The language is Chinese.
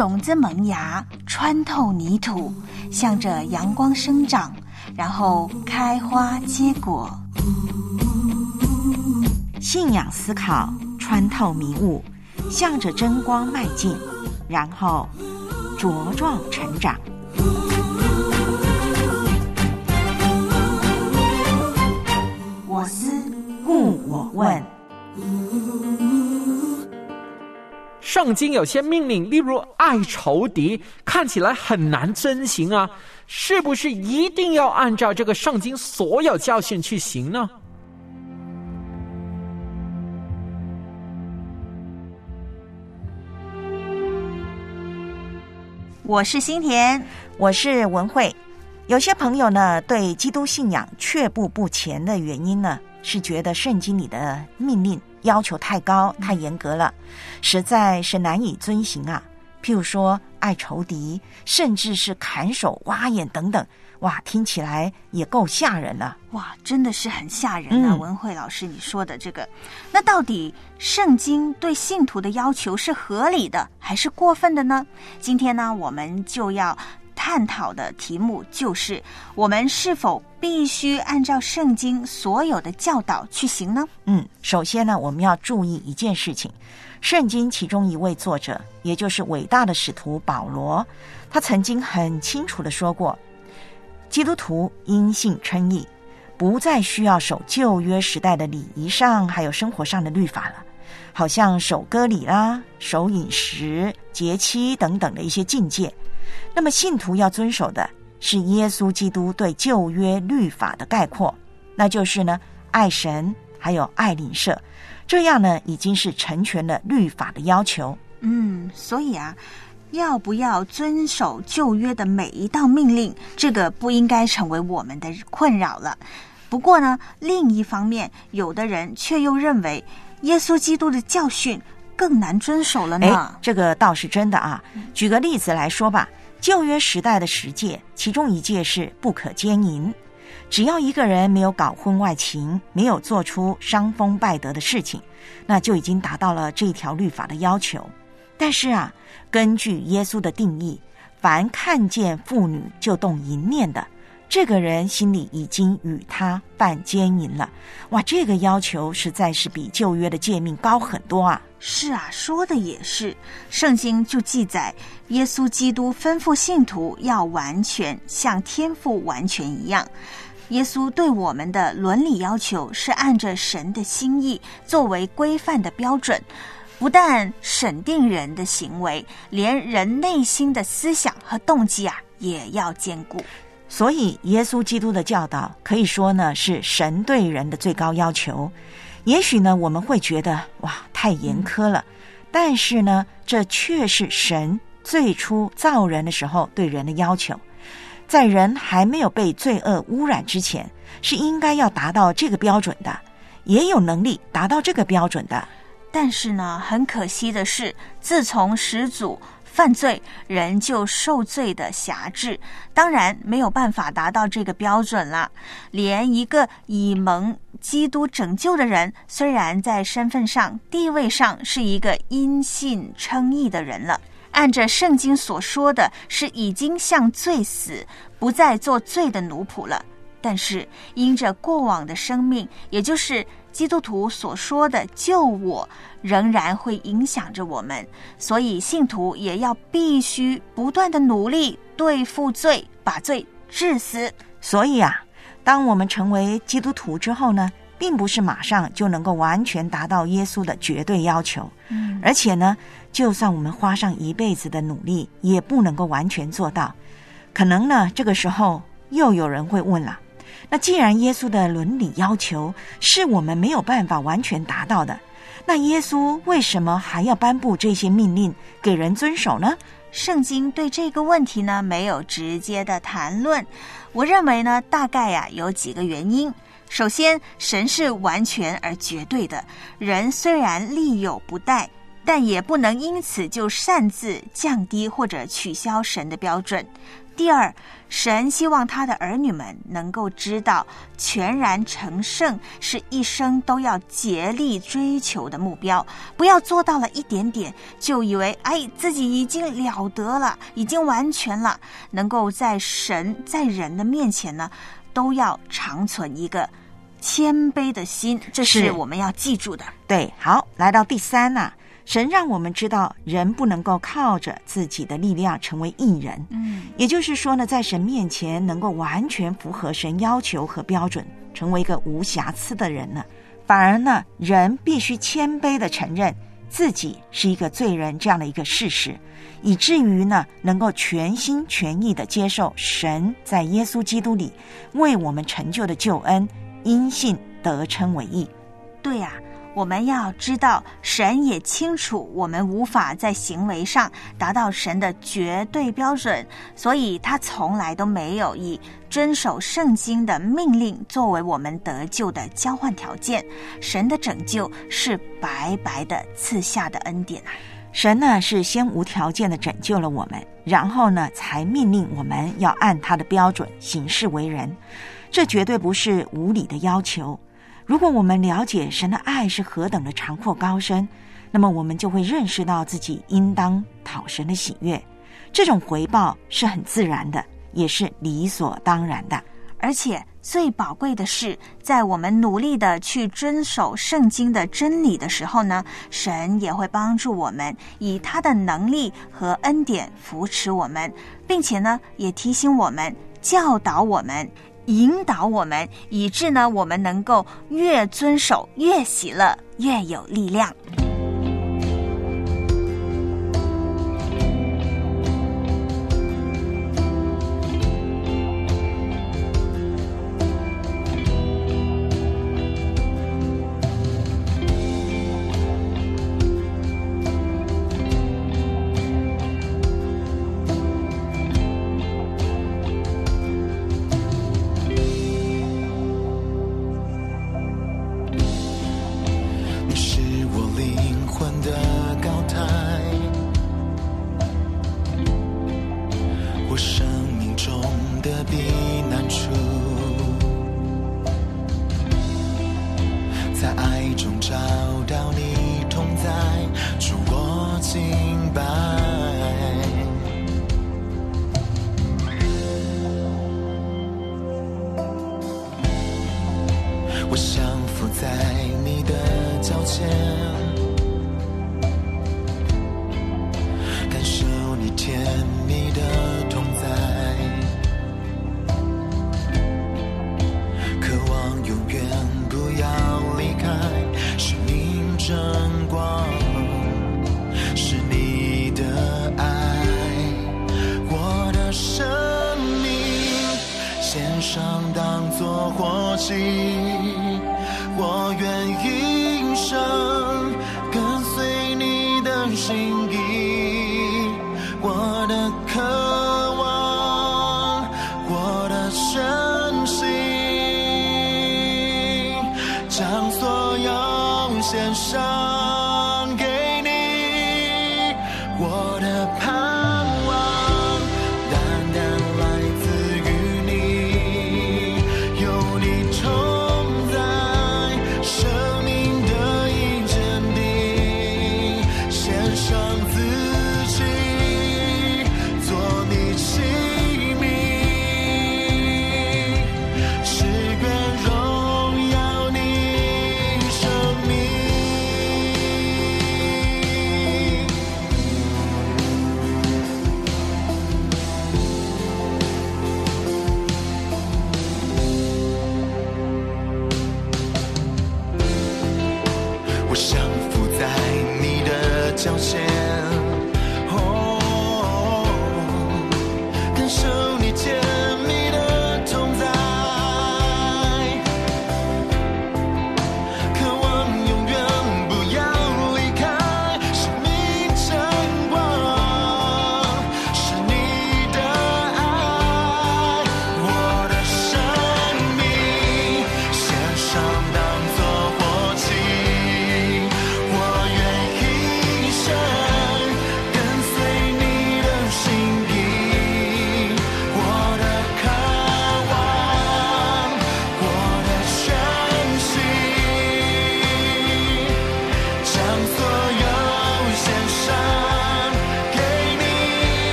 种子萌芽，穿透泥土，向着阳光生长，然后开花结果。 信仰思考，穿透迷雾，向着真光迈进，然后茁壮成长。我思故我问。 圣经有些命令，例如爱仇敌，看起来很难遵行啊，是不是一定要按照这个圣经所有教训去行呢？ 我是心田， 我是文慧。有些朋友呢，对基督信仰却步不前的原因呢，是觉得圣经里的命令要求太高太严格了，实在是难以遵行啊。譬如说爱仇敌，甚至是砍手挖眼等等，哇，听起来也够吓人了。 哇，真的是很吓人啊。文慧老师你说的这个，那到底圣经对信徒的要求是合理的还是过分的呢？今天呢，我们就要探讨的题目就是我们是否必须按照圣经所有的教导去行呢？ 首先呢，我们要注意一件事情，圣经其中一位作者，也就是伟大的使徒保罗，他曾经很清楚地说过，基督徒因信称义，不再需要守旧约时代的礼仪上还有生活上的律法了，好像守割礼啦、守饮食、节期等等的一些禁戒。那么信徒要遵守的是耶稣基督对旧约律法的概括，那就是呢，爱神还有爱邻舍，这样呢已经是成全了律法的要求。 所以啊，要不要遵守旧约的每一道命令，这个不应该成为我们的困扰了。不过呢，另一方面，有的人却又认为耶稣基督的教训更难遵守了呢。 这个倒是真的啊。举个例子来说吧，旧约时代的10诫，其中一诫是不可奸淫。只要一个人没有搞婚外情，没有做出伤风败德的事情，那就已经达到了这条律法的要求。但是啊，根据耶稣的定义，凡看见妇女就动淫念的，这个人心里已经与他犯奸淫了。哇，这个要求实在是比旧约的诫命高很多啊。 是啊，说的也是。圣经就记载，耶稣基督吩咐信徒要完全像天父完全一样。耶稣对我们的伦理要求是按着神的心意作为规范的标准，不但审定人的行为，连人内心的思想和动机啊也要兼顾。 所以耶稣基督的教导可以说呢，是神对人的最高要求。也许呢，我们会觉得哇，太严苛了，但是呢，这却是神最初造人的时候对人的要求。在人还没有被罪恶污染之前，是应该要达到这个标准的，也有能力达到这个标准的。 但是呢，很可惜的是，自从始祖犯罪，人就受罪的辖制，当然没有办法达到这个标准了。连一个以蒙基督拯救的人，虽然在身份上地位上是一个因信称义的人了，按着圣经所说的是已经向罪死，不再做罪的奴仆了，但是因着过往的生命，也就是基督徒所说的救我，仍然会影响着我们，所以信徒也要必须不断的努力对付罪，把罪治死。 所以啊，当我们成为基督徒之后呢，并不是马上就能够完全达到耶稣的绝对要求，而且呢，就算我们花上一辈子的努力，也不能够完全做到。可能呢，这个时候又有人会问了，那既然耶稣的伦理要求是我们没有办法完全达到的，那耶稣为什么还要颁布这些命令给人遵守呢？ 圣经对这个问题呢，没有直接的谈论。我认为呢，大概有几个原因。首先，神是完全而绝对的，人虽然力有不逮，但也不能因此就擅自降低或者取消神的标准。 第二，神希望他的儿女们能够知道，全然成圣是一生都要竭力追求的目标，不要做到了一点点就以为自己已经了得了，已经完全了。能够在神在人的面前呢，都要长存一个谦卑的心，这是我们要记住的。 对，好，来到第三啊，神让我们知道人不能够靠着自己的力量成为义人，也就是说呢，在神面前能够完全符合神要求和标准，成为一个无瑕疵的人呢，反而呢，人必须谦卑的承认自己是一个罪人这样的一个事实，以至于呢，能够全心全意的接受神在耶稣基督里为我们成就的救恩，因信得称为义。 对呀，我们要知道，神也清楚我们无法在行为上达到神的绝对标准，所以他从来都没有以遵守圣经的命令作为我们得救的交换条件。神的拯救是白白的赐下的恩典啊！ 神呢是先无条件的拯救了我们，然后呢才命令我们要按他的标准行事为人，这绝对不是无理的要求。如果我们了解神的爱是何等的长阔高深，那么我们就会认识到自己应当讨神的喜悦，这种回报是很自然的，也是理所当然的。 而且最宝贵的是，在我们努力的去遵守圣经的真理的时候呢，神也会帮助我们，以他的能力和恩典扶持我们，并且呢也提醒我们，教导我们，引导我们，以致呢我们能够越遵守越喜乐，越有力量。 我降服在你的脚前，感受你甜蜜的同在，渴望永远不要离开，是你真光，是你的爱，我的生命献上当作活祭，我愿一生跟随你的心意，我的渴望，我的真心，将所有献上给你，我的盼望单单来自于你，有你同在，生命得以坚定，献上自己，做你器皿，只愿荣耀你生命。我降服在你的脚前，